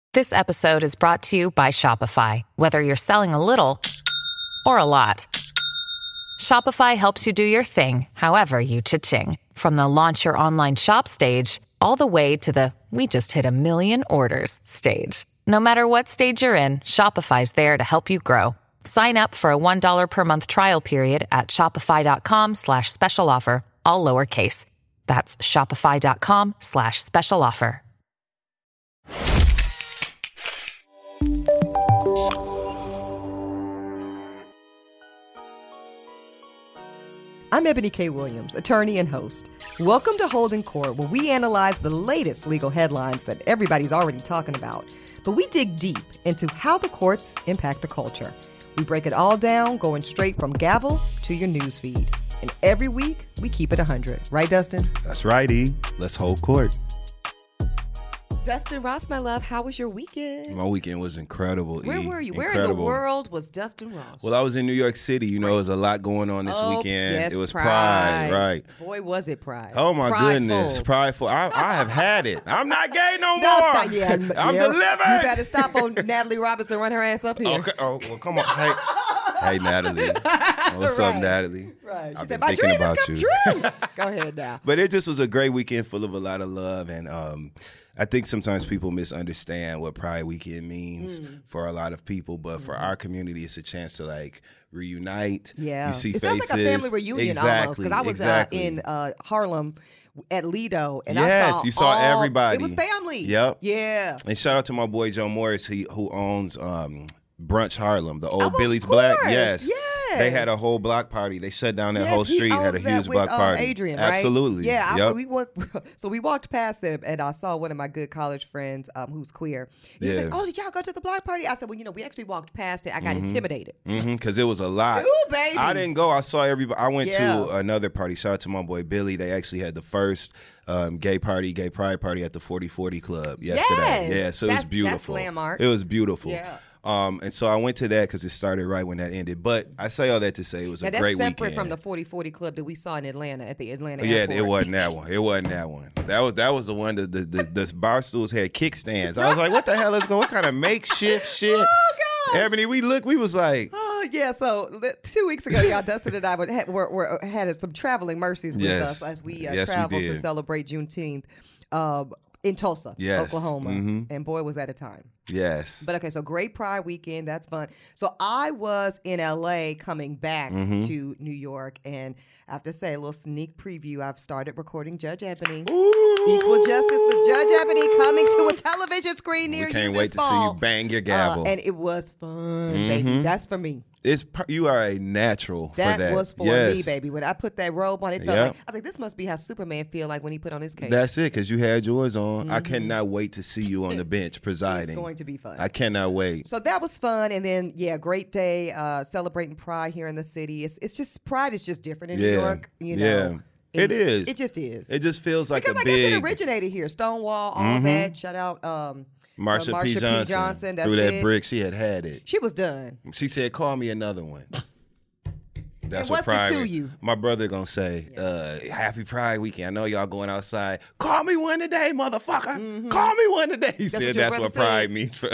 This episode is brought to you by Shopify. Whether you're selling a little or a lot, Shopify helps you do your thing, however you cha-ching. From the launch your online shop stage, all the way to the we just hit 1 million orders stage. No matter what stage you're in, Shopify's there to help you grow. Sign up for a $1 per month trial period at shopify.com/special offer, all lowercase. That's shopify.com/special offer. I'm Ebony K. Williams, attorney and host. Welcome to Holding Court, where we analyze the latest legal headlines that everybody's already talking about. But we dig deep into how the courts impact the culture. We break it all down, going straight from gavel to your newsfeed. And every week, we keep it 100. Right, Dustin? That's right, E. Let's hold court. Dustin Ross, my love, how was your weekend? My weekend was incredible, Where E. were you? Incredible. Where in the world was Dustin Ross? Well, I was in New York City. You know, there was a lot going on this weekend. Yes, it was Pride, right? Boy, was it Pride. Oh, my goodness. Prideful. I have had it. I'm not gay no more. I'm delivered. You better stop on Natalie Robinson, run her ass up here. Okay. Oh, well, come on. Hey, Natalie. What's up, Natalie? Right. She I've said, been my thinking dream about has come you. true. Go ahead now. But it just was a great weekend full of a lot of love. And I think sometimes people misunderstand what Pride Weekend means for a lot of people. But for our community, it's a chance to, like, reunite. Yeah. You see it faces. feels like a family reunion almost. Because I was in Harlem at Lido, and you saw everybody. It was family. Yep. Yeah. And shout out to my boy Joe Morris, who owns Brunch Harlem, the old Billy's of course. Black. Yes. They had a whole block party. They shut down that whole street, had a huge block party. Adrian, right? Absolutely. Yeah. We walked past them, and I saw one of my good college friends who's queer. He was like, "Oh, did y'all go to the block party?" I said, "Well, we actually walked past it. I got intimidated." Because it was a lot. Ooh, baby. I didn't go. I saw everybody. I went to another party. Shout out to my boy Billy. They actually had the first gay pride party at the 4040 Club yesterday. Yes. Yeah, so it was beautiful. That's landmark. It was beautiful. Yeah. And so I went to that because it started right when that ended. But I say all that to say it was a great weekend. That's separate from the 4040 Club that we saw in Atlanta at the Atlanta airport. Yeah, it wasn't that one. That was the one that the bar stools had kickstands. I was like, what the hell is going? What kind of makeshift shit? Oh gosh. Ebony, we was like, oh yeah. So 2 weeks ago, y'all, Dustin and I had some traveling mercies with us as we traveled to celebrate Juneteenth. In Tulsa, Oklahoma. And boy, was that a time. Yes. But okay, so great Pride weekend. That's fun. So I was in LA coming back to New York, and I have to say, a little sneak preview. I've started recording Judge Ebony. Ooh. Equal Justice with Judge Ebony coming to a television screen near you. We can't this wait to fall. see you bang your gavel. And it was fun, baby. That's for me. You are a natural for that. That was for me, baby. When I put that robe on, it felt like, I was like, this must be how Superman feel like when he put on his cape. That's it, because you had yours on. I cannot wait to see you on the bench presiding. It's going to be fun. I cannot wait. So that was fun. And then, great day celebrating Pride here in the city. It's just, Pride is just different in New York, you know. Yeah. It is. It just is. It just feels like because a I big... guess it originated here. Stonewall, all that. Shout out Marsha P. Johnson. That's through that it. brick, she had it. She was done. She said, call me another one. That's and what what's Pride. it to you? My brother gonna say, "Happy Pride weekend." I know y'all going outside. Call me one today, motherfucker. Call me one today. He said that's what Pride means for.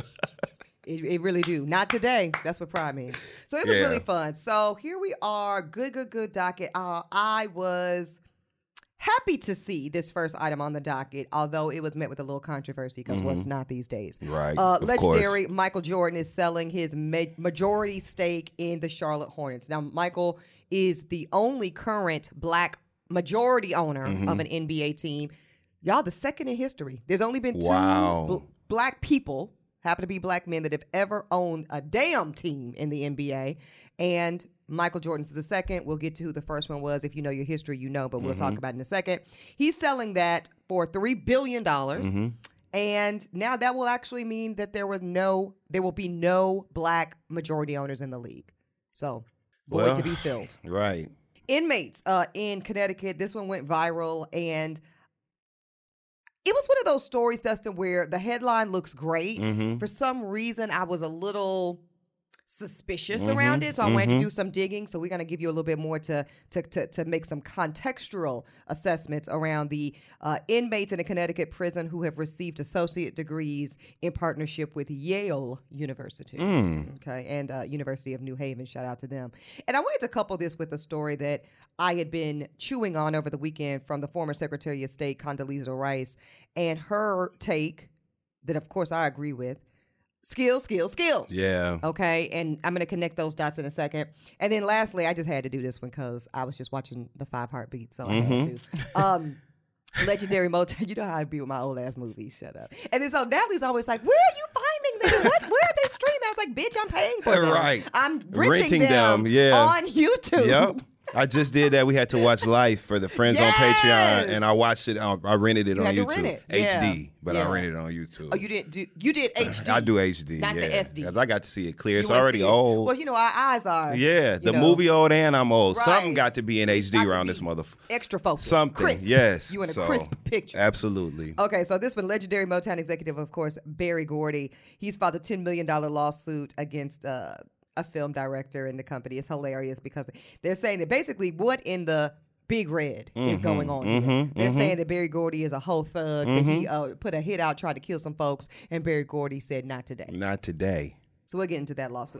It really do. Not today. That's what Pride means. So it was really fun. So here we are. Good docket. I was happy to see this first item on the docket, although it was met with a little controversy because what's not these days. Right. Legendary Michael Jordan is selling his majority stake in the Charlotte Hornets. Now, Michael is the only current black majority owner of an NBA team. Y'all, the second in history. There's only been two black people, happen to be black men, that have ever owned a damn team in the NBA. And Michael Jordan's the second. We'll get to who the first one was. If you know your history, you know, but we'll talk about it in a second. He's selling that for $3 billion. And now that will actually mean that there will be no black majority owners in the league. So, void to be filled. Right. Inmates in Connecticut, this one went viral, and it was one of those stories, Dustin, where the headline looks great. For some reason, I was a little suspicious around it. So I wanted to do some digging. So we're going to give you a little bit more to make some contextual assessments around the inmates in a Connecticut prison who have received associate degrees in partnership with Yale University, okay, and University of New Haven. Shout out to them. And I wanted to couple this with a story that I had been chewing on over the weekend from the former Secretary of State, Condoleezza Rice, and her take that, of course, I agree with. Skills. Yeah. Okay, and I'm going to connect those dots in a second. And then lastly, I just had to do this one because I was just watching the 5 Heartbeats, so I had to. Legendary Motown. You know how I be with my old ass movies. Shut up. And then so Natalie's always like, "Where are you finding them? Where are they streaming?" I was like, "Bitch, I'm paying for them. Right. I'm renting them yeah. on YouTube." Yep. I just did that. We had to watch Life for the friends on Patreon, and I watched it. I rented it on YouTube, HD, but I rented it on YouTube. Oh, you did HD. I do HD, not the SD, because I got to see it clear. It's already old. Well, our eyes are. Yeah, the movie old and I'm old. Right. Something got to be in HD around this motherfucker. Extra focus. Something, crisp. yes. You want a crisp picture. Absolutely. Okay, so this one, legendary Motown executive, of course, Berry Gordy. He's filed a $10 million lawsuit against a film director in the company. Is hilarious because they're saying that basically what in the Big Red is going on here. They're saying that Berry Gordy is a whole thug, that he put a hit out, tried to kill some folks, and Berry Gordy said, not today. Not today. So we'll get into that lawsuit.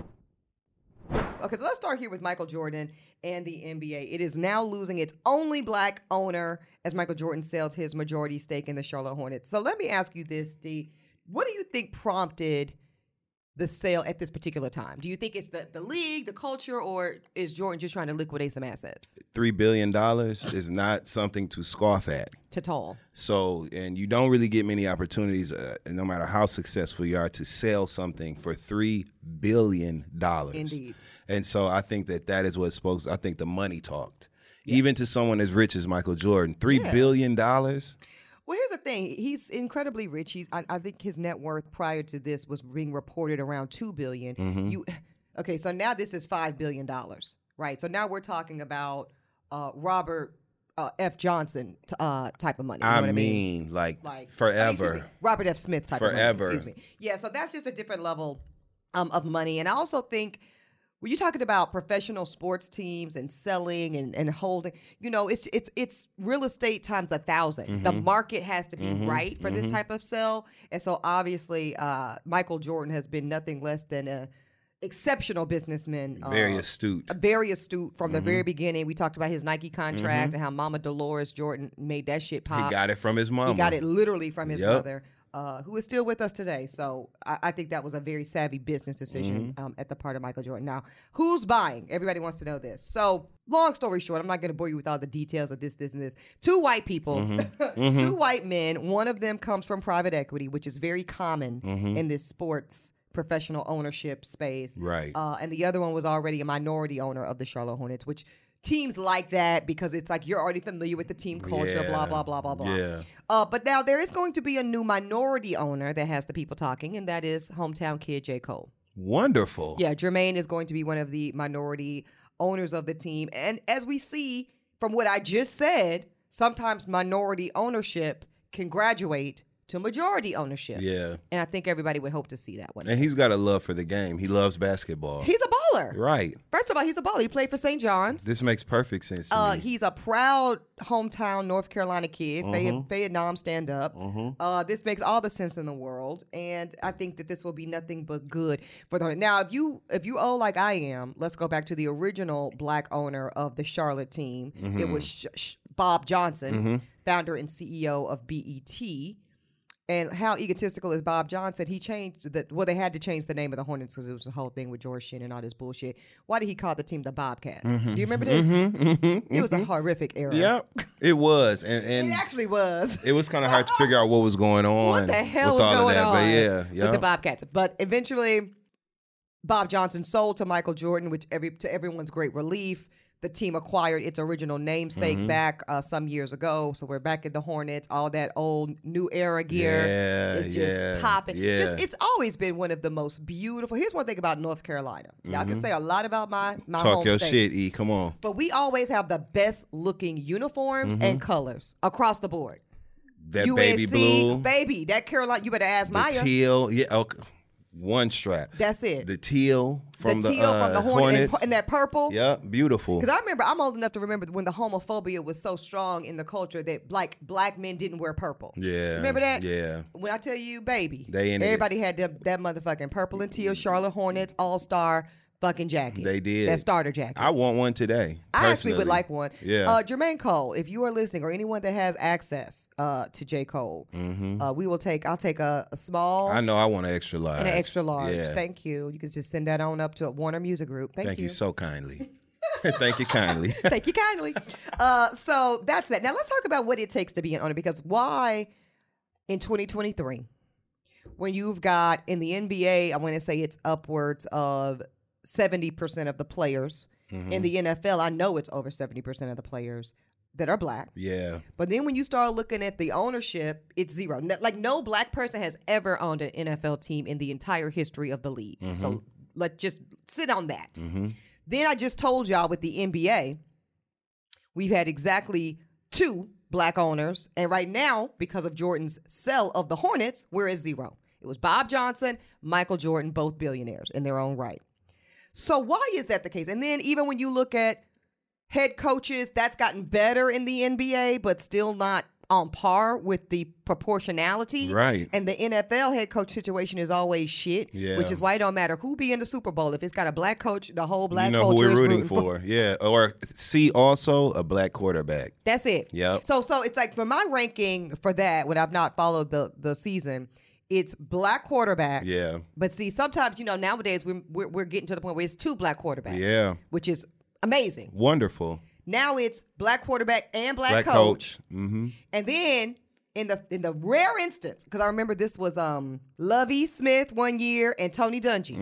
Okay, so let's start here with Michael Jordan and the NBA. It is now losing its only black owner as Michael Jordan sells his majority stake in the Charlotte Hornets. So let me ask you this, Dee. What do you think prompted the sale at this particular time? Do you think it's the league, the culture, or is Jordan just trying to liquidate some assets? $3 billion is not something to scoff at. Total. So, and you don't really get many opportunities, no matter how successful you are, to sell something for $3 billion. Indeed. And so I think that is what's supposed. I think the money talked. Yeah. Even to someone as rich as Michael Jordan, $3 billion. Well, here's the thing. He's incredibly rich. I think his net worth prior to this was being reported around $2 billion. Okay, so now this is $5 billion, right? So now we're talking about Robert F. Johnson type of money. You know what I mean? Like forever. Robert F. Smith type forever. of money. Excuse me. Yeah, so that's just a different level of money. And I also think when you're talking about professional sports teams and selling and holding, it's real estate times 1,000. The market has to be right for this type of sell. And so obviously Michael Jordan has been nothing less than a exceptional businessman. Very astute. Very astute from the very beginning. We talked about his Nike contract and how Mama Dolores Jordan made that shit pop. He got it from his mama. He got it literally from his mother. Who is still with us today. So I think that was a very savvy business decision at the part of Michael Jordan. Now, who's buying? Everybody wants to know this. So long story short, I'm not going to bore you with all the details of this, and this. 2 white people, 2 white men. One of them comes from private equity, which is very common in this sports professional ownership space. Right. And the other one was already a minority owner of the Charlotte Hornets, which teams like that because it's like you're already familiar with the team culture, blah, blah, blah, blah, blah. Yeah. But now there is going to be a new minority owner that has the people talking, and that is hometown kid J. Cole. Wonderful. Yeah, Jermaine is going to be one of the minority owners of the team. And as we see from what I just said, sometimes minority ownership can graduate to majority ownership. Yeah. And I think everybody would hope to see that one. And he's got a love for the game. He loves basketball. He's a baller. Right. First of all, he's a baller. He played for St. John's. This makes perfect sense to me. He's a proud hometown North Carolina kid, Vietnam stand up. This makes all the sense in the world. And I think that this will be nothing but good for them. Now, if you owe like I am, let's go back to the original black owner of the Charlotte team. It was Bob Johnson, founder and CEO of BET. And how egotistical is Bob Johnson? He changed they had to change the name of the Hornets because it was the whole thing with George Shinn and all this bullshit. Why did he call the team the Bobcats? Do you remember this? It was a horrific era. Yep, it was. And it actually was. It was kind of hard to figure out what was going on. What the hell with was all going of that. on But yeah. with the Bobcats? But eventually, Bob Johnson sold to Michael Jordan, which to everyone's great relief. The team acquired its original namesake back some years ago. So we're back at the Hornets. All that old new era gear is just popping. Yeah. It's always been one of the most beautiful. Here's one thing about North Carolina. Y'all can say a lot about my Talk home your state. shit, E. Come on. But we always have the best looking uniforms and colors across the board. That UNC, baby blue. Baby, that Carolina, you better ask Maya. The teal. Yeah, okay. One strap. That's it. The teal from the Hornets. And that purple. Yeah, beautiful. Because I remember, I'm old enough to remember when the homophobia was so strong in the culture that like black men didn't wear purple. Yeah. Remember that? Yeah. When I tell you, baby, everybody had that motherfucking purple and teal Charlotte Hornets All-Star fucking jacket. They did. That starter jacket. I want one today. I actually would like one. Yeah. Jermaine Cole, if you are listening, or anyone that has access to J. Cole, I'll take a small. I know I want an extra large. And an extra large. Yeah. Thank you. You can just send that on up to Warner Music Group. Thank you. You so kindly. Thank you kindly. Thank you kindly. So that's that. Now let's talk about what it takes to be an owner, because why in 2023, when you've got in the NBA, I want to say it's upwards of 70% of the players. In the NFL, I know it's over 70% of the players that are black. Yeah. But then when you start looking at the ownership, it's zero. No black person has ever owned an NFL team in the entire history of the league. So let's just sit on that. Then I just told y'all with the NBA, we've had exactly 2 black owners. And right now, because of Jordan's sell of the Hornets, we're at 0. It was Bob Johnson, Michael Jordan, both billionaires in their own right. So why is that the case? And then even when you look at head coaches, that's gotten better in the NBA, but still not on par with the proportionality. Right. And the NFL head coach situation is always shit, which is why it don't matter who be in the Super Bowl. If it's got a black coach, the whole black culture who we're is rooting for. Yeah. Or see also a black quarterback. That's it. Yep. So it's like for my ranking for that, when I've not followed the season, it's black quarterback. Yeah. But see, sometimes, nowadays we're getting to the point where it's 2 black quarterbacks. Yeah. Which is amazing. Wonderful. Now it's black quarterback and black coach. And then in the rare instance, because I remember this was Lovie Smith one year and Tony Dungy.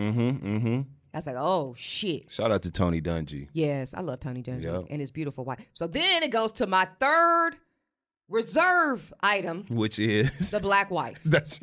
I was like, oh shit. Shout out to Tony Dungy. Yes, I love Tony Dungy and his beautiful wife. So then it goes to my third reserve item, which is the black wife. That's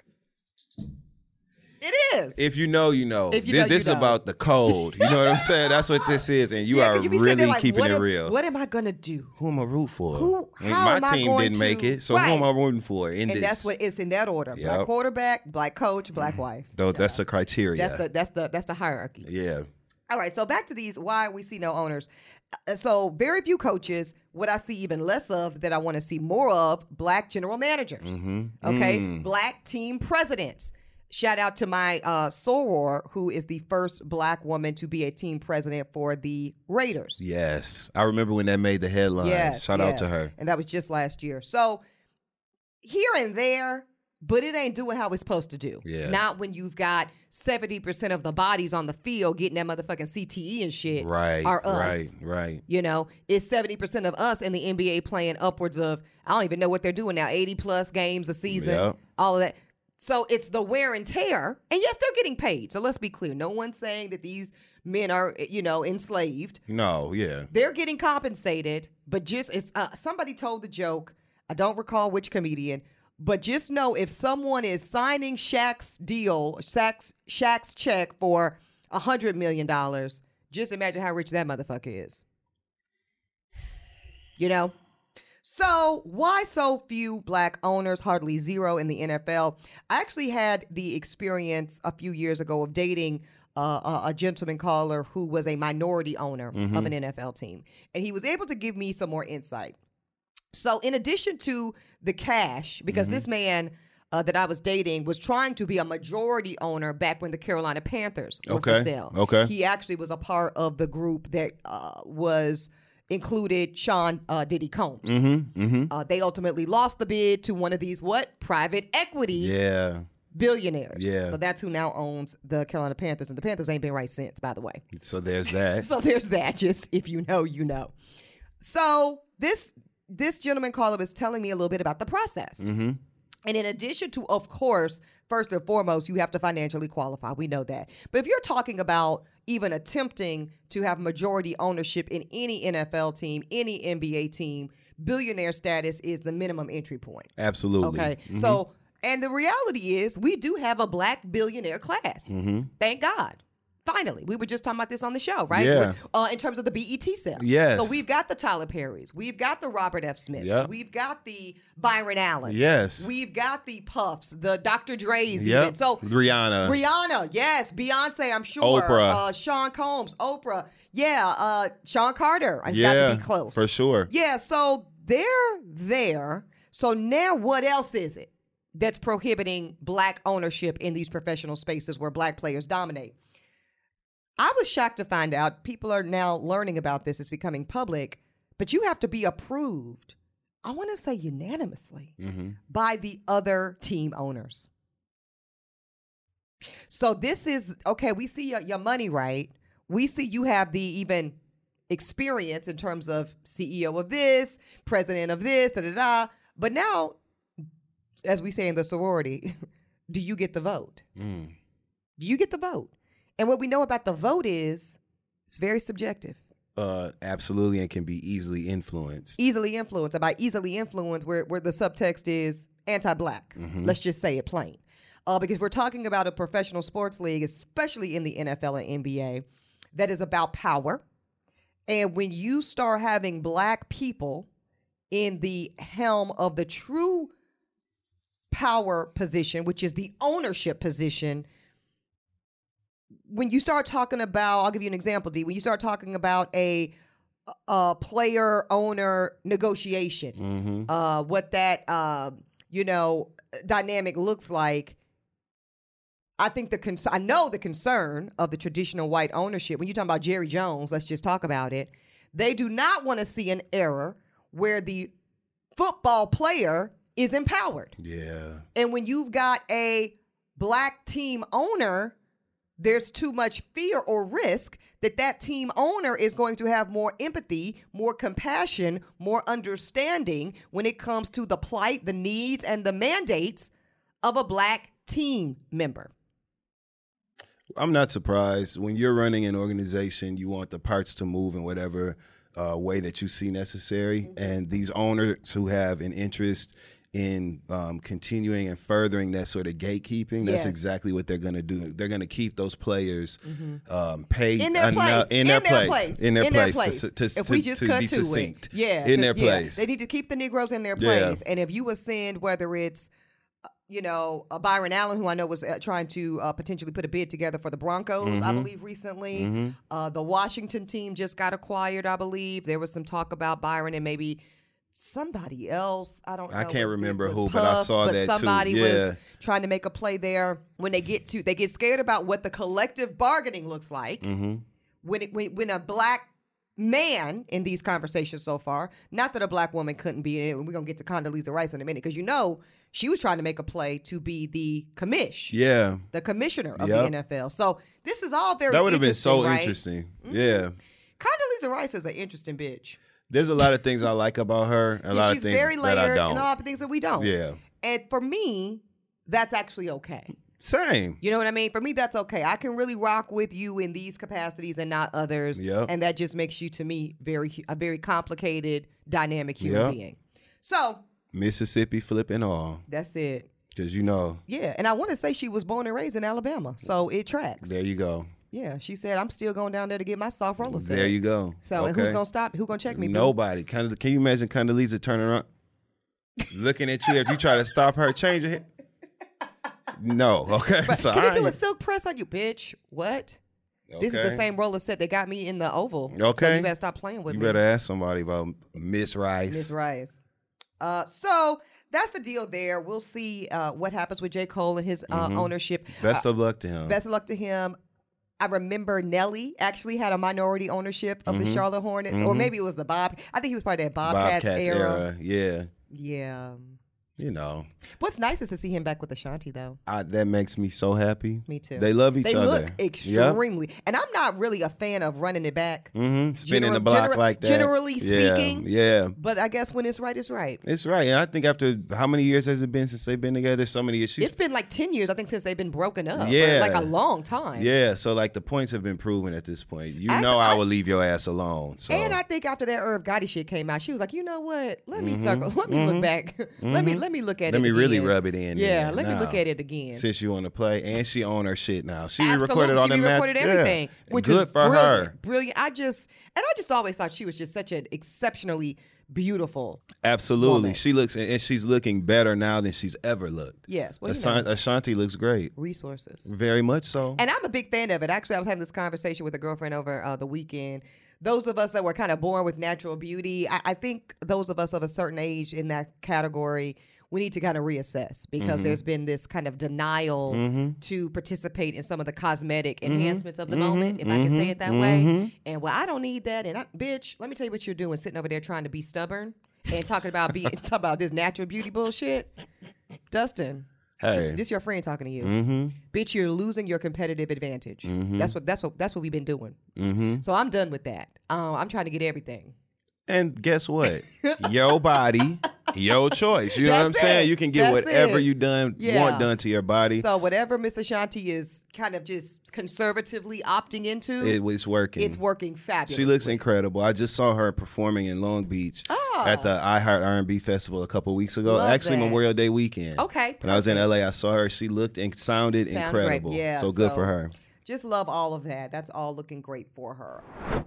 it is. If you know, you know. If you know, this is about the code. You know what I'm saying? That's what this is, and you are really like, keeping it real. What am I gonna do? Who am I root for? My team didn't make it, so who am I rooting for? And that's what it's in that order: black quarterback, black coach, black wife. Though that's the criteria. That's the hierarchy. Yeah. All right. So back to these. Why we see no owners. So very few coaches. What I see even less of that I want to see more of: black general managers. Okay, black team presidents. Shout out to my soror, who is the first black woman to be a team president for the Raiders. Yes. I remember when that made the headlines. Yes, Shout out to her. And that was just last year. So here and there, but it ain't doing how it's supposed to do. Yeah. Not when you've got 70% of the bodies on the field getting that motherfucking CTE and shit. Right. Are us. Right. It's 70% of us in the NBA playing upwards of, I don't even know what they're doing now, 80 plus games a season, all of that. So it's the wear and tear. And yes, they're getting paid. So let's be clear. No one's saying that these men are, enslaved. No, yeah. They're getting compensated, but just it's somebody told the joke. I don't recall which comedian, but just know if someone is signing Shaq's check for $100 million, just imagine how rich that motherfucker is. So why so few black owners, hardly 0 in the NFL? I actually had the experience a few years ago of dating a gentleman caller who was a minority owner of an NFL team. And he was able to give me some more insight. So in addition to the cash, because this man that I was dating was trying to be a majority owner back when the Carolina Panthers were for sale. Okay. He actually was a part of the group that included Sean Diddy Combs. They ultimately lost the bid to one of these private equity billionaires. Yeah. So that's who now owns the Carolina Panthers, and the Panthers ain't been right since, by the way. So there's that. Just if you know, you know. So this gentleman caller was telling me a little bit about the process. And in addition to, of course, first and foremost, you have to financially qualify. We know that. But if you're talking about even attempting to have majority ownership in any NFL team, any NBA team, billionaire status is the minimum entry point. Absolutely. Okay. So, and the reality is we do have a black billionaire class. Thank God. Finally, we were just talking about this on the show, right? Yeah. In terms of the BET sale. Yes. So we've got the Tyler Perrys. We've got the Robert F. Smiths. Yep. We've got the Byron Allens. Yes. We've got the Puffs, the Dr. Dre's Yep. even. So Rihanna, yes. Beyonce, I'm sure. Oprah. Sean Combs, Oprah. Yeah. Sean Carter. It's got to be close. For sure. Yeah, so they're there. So now what else is it that's prohibiting black ownership in these professional spaces where black players dominate? I was shocked to find out people are now learning about this. It's becoming public, but you have to be approved, I want to say unanimously, by the other team owners. So this is, okay, we see your money right. We see you have the even experience in terms of CEO of this, president of this, da-da-da. But now, as we say in the sorority, do you get the vote? Do you get the vote? And what we know about the vote is it's very subjective. Absolutely, and can be easily influenced. Easily influenced. About easily influenced, where the subtext is anti-black. Let's just say it plain. Because we're talking about a professional sports league, especially in the NFL and NBA, that is about power. And when you start having black people in the helm of the true power position, which is the ownership position, when you start talking about, I'll give you an example, D, when you start talking about a player-owner negotiation, what that, dynamic looks like, I think I know the concern of the traditional white ownership. When you're talking about Jerry Jones, let's just talk about it. They do not want to see an era where the football player is empowered. Yeah. And when you've got a black team owner, there's too much fear or risk that team owner is going to have more empathy, more compassion, more understanding when it comes to the plight, the needs, and the mandates of a black team member. I'm not surprised. When you're running an organization, you want the parts to move in whatever way that you see necessary. And these owners who have an interest in continuing and furthering that sort of gatekeeping, that's exactly what they're going to do. They're going to keep those players paid in their place. If we just cut be to succinct. it. In their place. They need to keep the Negroes in their place. And if you ascend, whether it's Byron Allen, who I know was trying to potentially put a bid together for the Broncos, I believe, recently. The Washington team just got acquired, I believe. There was some talk about Byron and maybe somebody else. I don't know. I can't remember who, Puff, but I saw that somebody too. was trying to make a play there. When they get scared about what the collective bargaining looks like. When a black man in these conversations so far, not that a black woman couldn't be in it, and we're going to get to Condoleezza Rice in a minute, because she was trying to make a play to be the the commissioner of the NFL. So this is all very interesting. That would have been so right? interesting. Yeah. Condoleezza Rice is an interesting bitch. There's a lot of things I like about her, and a lot of things very layered, that I don't. and a lot of things that we don't. Yeah. And for me, that's actually okay. Same. You know what I mean? For me, that's okay. I can really rock with you in these capacities and not others. Yep. And that just makes you, to me, a very complicated, dynamic human being. So Mississippi flipping all. That's it. Because Yeah, and I want to say she was born and raised in Alabama, so it tracks. There you go. Yeah, she said, I'm still going down there to get my soft roller set. There you go. So and who's going to stop? Who's going to check me? Nobody. Can you imagine Condoleezza turning around, looking at you if you try to stop her, change your head? No. Okay. But so can you do a silk press on you, bitch? What? Okay. This is the same roller set that got me in the Oval. Okay. So you better stop playing with me. You better ask somebody about Miss Rice. Miss Rice. So that's the deal there. We'll see what happens with J. Cole and his ownership. Best of luck to him. Best of luck to him. I remember Nelly actually had a minority ownership of the Charlotte Hornets, or maybe it was the I think he was part of that Bobcats era. Yeah. Yeah. What's nice is to see him back with Ashanti, though. That makes me so happy. Me too. They love each other. They look extremely. And I'm not really a fan of running it back. Spinning the block like that. Generally speaking. Yeah. But I guess when it's right, it's right. It's right. And I think after how many years has it been since they've been together? So many years. It's been like 10 years, I think, since they've been broken up. Yeah. Like a long time. Yeah. So like the points have been proven at this point. I will leave your ass alone. So. And I think after that Irv Gotti shit came out, she was like, you know what? Let me circle. Let me look back. Let let me look at it. Let me again. really rub it in. Yeah, there let me now. look at it again. Since you want to play, and she own her shit now. She Absolutely. recorded on she the recorded everything, which good is for brilliant, her. Brilliant. I just always thought she was just such an exceptionally beautiful. Absolutely, woman. she looks, and she's looking better now than she's ever looked. Yes, well, Ashanti looks great. resources. Very much so. And I'm a big fan of it. Actually, I was having this conversation with a girlfriend over the weekend. Those of us that were kind of born with natural beauty, I think those of us of a certain age in that category, we need to kind of reassess because there's been this kind of denial to participate in some of the cosmetic enhancements of the moment, if I can say it that way. And well, I don't need that. And bitch, let me tell you what you're doing, sitting over there trying to be stubborn and talking about this natural beauty bullshit. Dustin. Hey, This your friend talking to you. Bitch, you're losing your competitive advantage. That's what we've been doing. So I'm done with that. I'm trying to get everything. and guess what? Your body, your choice. You know what I'm That's saying? it. You can get That's whatever it. you want done to your body. So whatever Miss Ashanti is kind of just conservatively opting into, It was working. it's working fabulous. She looks incredible. I just saw her performing in Long Beach at the iHeart R&B Festival a couple weeks ago. Love Actually, that. Memorial Day weekend. Okay, When I was in perfect. LA, I saw her. She looked and sounded Sounded incredible. great. Yeah, so good so- for her. Just love all of that. That's all looking great for her.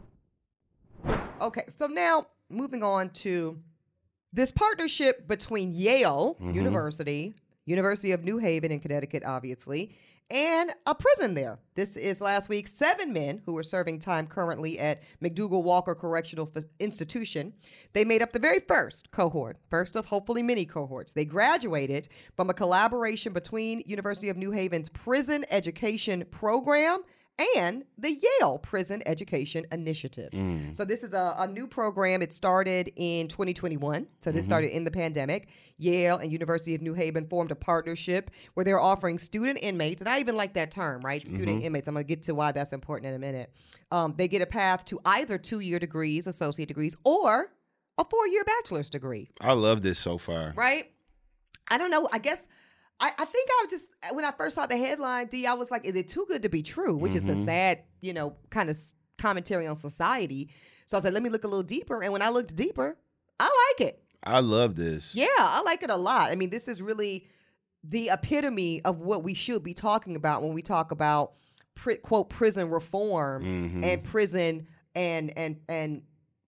Okay, so now moving on to this partnership between Yale University, University of New Haven in Connecticut, obviously, and a prison there. This is last week. 7 men who are serving time currently at McDougall Walker Correctional Institution. They made up the very first cohort, first of hopefully many cohorts. They graduated from a collaboration between University of New Haven's Prison Education Program and the Yale Prison Education Initiative. So this is a new program. It started in 2021. So this started in the pandemic. Yale and University of New Haven formed a partnership where they're offering student inmates, and I even like that term, right? Student inmates. I'm going to get to why that's important in a minute. They get a path to either 2-year degrees, associate degrees, or a 4-year bachelor's degree, I love this so far. right? I don't know. I guess I think I was just, when I first saw the headline, D, I was like, is it too good to be true? Which is a sad, kind of commentary on society. So I said, let me look a little deeper. And when I looked deeper, I like it. I love this. Yeah, I like it a lot. I mean, this is really the epitome of what we should be talking about when we talk about, quote, prison reform and prison and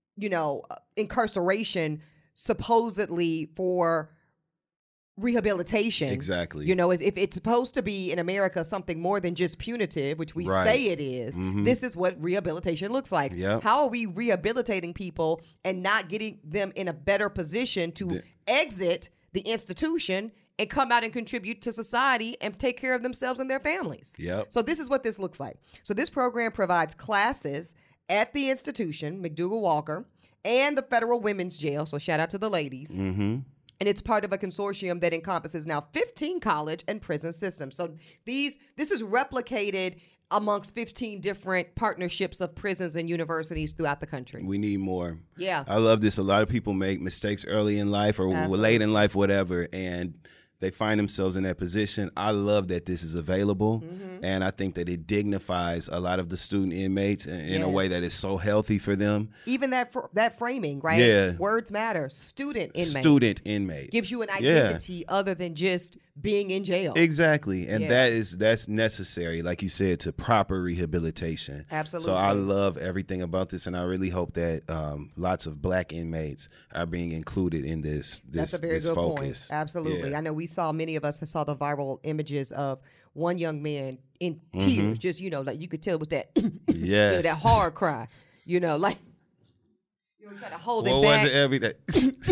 incarceration supposedly for rehabilitation. Exactly. If it's supposed to be in America something more than just punitive, which we Right. say it is, this is what rehabilitation looks like. Yep. How are we rehabilitating people and not getting them in a better position to exit the institution and come out and contribute to society and take care of themselves and their families? Yep. So this is what this looks like. So this program provides classes at the institution, McDougall Walker, and the Federal Women's Jail. So shout out to the ladies. And it's part of a consortium that encompasses now 15 college and prison systems. So this is replicated amongst 15 different partnerships of prisons and universities throughout the country. We need more. Yeah. I love this. A lot of people make mistakes early in life or late in life, whatever, and they find themselves in that position. I love that this is available, and I think that it dignifies a lot of the student inmates in a way that is so healthy for them. Even that framing, right? Yeah. Words matter. Student inmate. Student inmates. Gives you an Yeah. identity other than just being in jail. Exactly. And Yeah. that's necessary, like you said, to proper rehabilitation. Absolutely. So I love everything about this, and I really hope that lots of Black inmates are being included in this That's a very good focus. point. Absolutely. Yeah. I know many of us saw the viral images of one young man in tears, just, like you could tell it was that, Yes. that hard cry, like, you were trying to hold What it back, was it every day?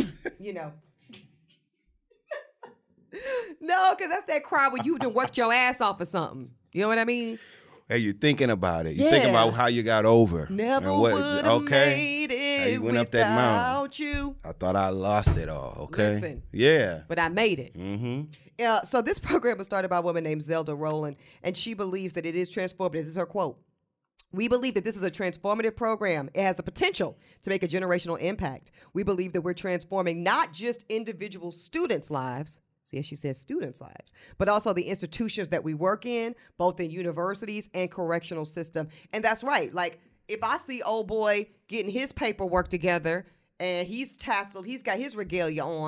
No, because that's that cry when you done worked your ass off or something. You know what I mean? Hey, you're thinking about it. You're thinking about how you got over. Never and would have made How it you went up that mountain. without you. I thought I lost it all. Okay. Listen. Yeah. But I made it. Mm-hmm. So this program was started by a woman named Zelda Rowland, and she believes that it is transformative. This is her quote. We believe that this is a transformative program. It has the potential to make a generational impact. We believe that we're transforming not just individual students' lives, see, she says students' lives, but also the institutions that we work in, both in universities and correctional system. And that's right. Like, if I see old boy getting his paperwork together and he's tasseled, he's got his regalia on,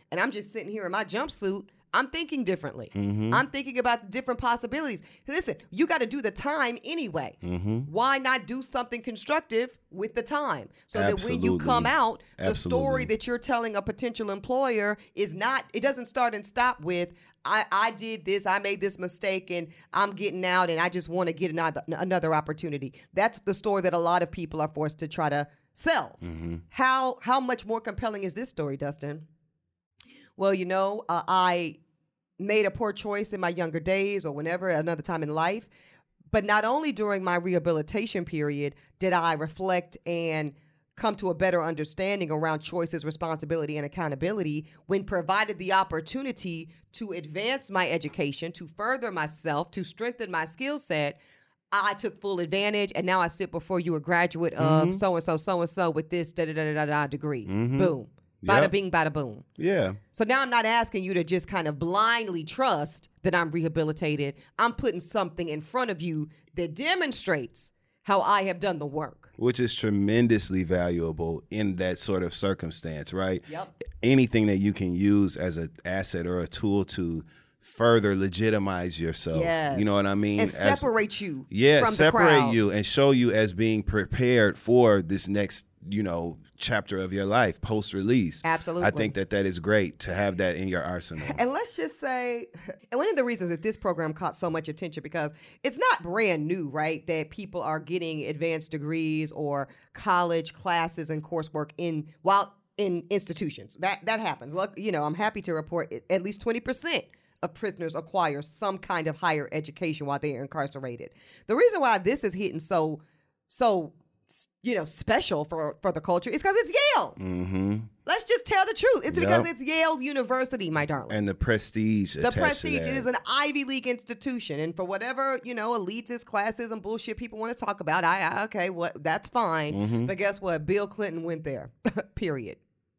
and I'm just sitting here in my jumpsuit, I'm thinking differently. Mm-hmm. I'm thinking about the different possibilities. Listen, you got to do the time anyway. Mm-hmm. Why not do something constructive with the time? So that when you Absolutely. come out, the Absolutely. story that you're telling a potential employer is not, it doesn't start and stop with, I did this, I made this mistake, and I'm getting out, and I just want to get another opportunity. That's the story that a lot of people are forced to try to sell. Mm-hmm. How much more compelling is this story, Dustin? Well, I made a poor choice in my younger days or whenever, another time in life. But not only during my rehabilitation period did I reflect and come to a better understanding around choices, responsibility, and accountability when provided the opportunity to advance my education, to further myself, to strengthen my skill set. I took full advantage, and now I sit before you, a graduate of so-and-so with this da-da-da-da-da degree. Mm-hmm. Boom. Bada Yep. bing, bada boom. Yeah. So now I'm not asking you to just kind of blindly trust that I'm rehabilitated. I'm putting something in front of you that demonstrates how I have done the work. Which is tremendously valuable in that sort of circumstance, right? Yep. Anything that you can use as an asset or a tool to further legitimize yourself. Yes. You know what I mean? And separate you Yeah, from the separate crowd. you and show you as being prepared for this next, chapter of your life post-release. Absolutely. I think that is great to have that in your arsenal. And let's just say, and one of the reasons that this program caught so much attention, because it's not brand new, right? That people are getting advanced degrees or college classes and coursework while in institutions. That happens. Look, I'm happy to report at least 20% of prisoners acquire some kind of higher education while they are incarcerated. The reason why this is hitting so special for the culture is because it's Yale. Mm-hmm. Let's just tell the truth. It's because it's Yale University, my darling. And the prestige. The attached to prestige that. is an Ivy League institution, and for whatever elitist classes and bullshit people want to talk about, that's fine. Mm-hmm. But guess what? Bill Clinton went there. Period.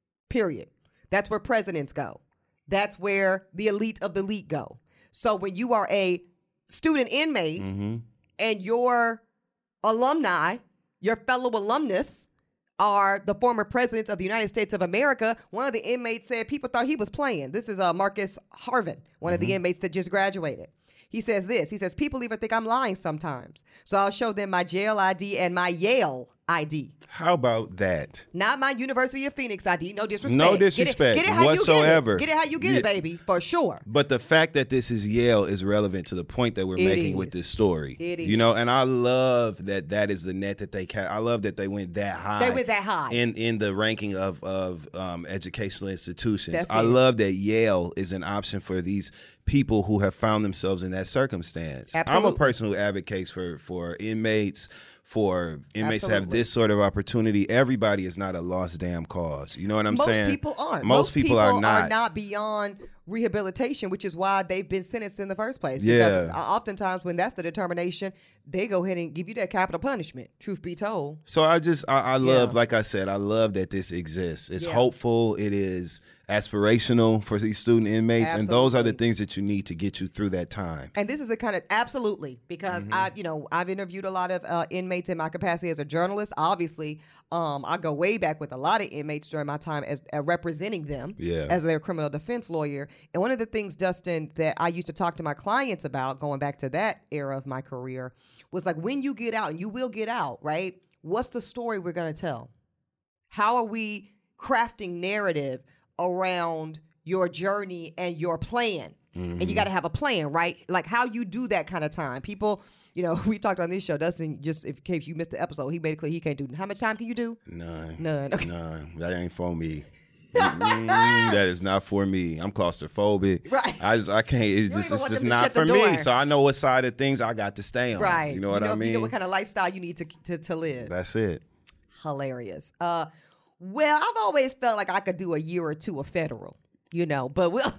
That's where presidents go. That's where the elite of the elite go. So when you are a student inmate Mm-hmm. and your alumni, your fellow alumnus, are the former presidents of the United States of America, one of the inmates said people thought he was playing. This is Marcus Harvin, one of the inmates that just graduated. He says this. He says, people even think I'm lying sometimes. So I'll show them my jail ID and my Yale ID. How about that? Not my University of Phoenix ID. No disrespect. No disrespect Get it how whatsoever. You get it. Get it how you get it, baby, for sure. But the fact that this is Yale is relevant to the point that we're making with is. this story. It is. And I love that is the net that they I love that they went that high. They went that high. in the ranking of educational institutions. That's I it. love that Yale is an option for these people who have found themselves in that circumstance. Absolutely. I'm a person who advocates for inmates. For inmates to have Absolutely. this sort of opportunity, everybody is not a lost damn cause. You know what I'm Most saying? people aren't. Most people are not beyond rehabilitation, which is why they've been sentenced in the first place. Yeah. Because oftentimes when that's the determination, they go ahead and give you that capital punishment, truth be told. So I love, Yeah. like I said, I love that this exists. It's Yeah. hopeful. It is aspirational for these student inmates. And those are the Absolutely. things that you need to get you through that time. And this is the kind of, absolutely, because I've interviewed a lot of inmates in my capacity as a journalist. Obviously, I go way back with a lot of inmates during my time as representing them Yeah. as their criminal defense lawyer. And one of the things, Dustin, that I used to talk to my clients about, going back to that era of my career, was like, when you get out, and you will get out, right? What's the story we're going to tell? How are we crafting narrative around your journey and your plan? And you got to have a plan, right? Like how you do that kind of time. People, we talked on this show, Dustin, just in case you missed the episode, he made it clear he can't do. How much time can you do? None. Okay. None. That ain't for me. That is not for me. I'm claustrophobic. Right. I can't. It's even just want it's them just to not shut the for me. door. So I know what side of things I got to stay on. Right. You know what I mean? You know what kind of lifestyle you need to live. That's it. Hilarious. Well, I've always felt like I could do a year or two of federal, but we'll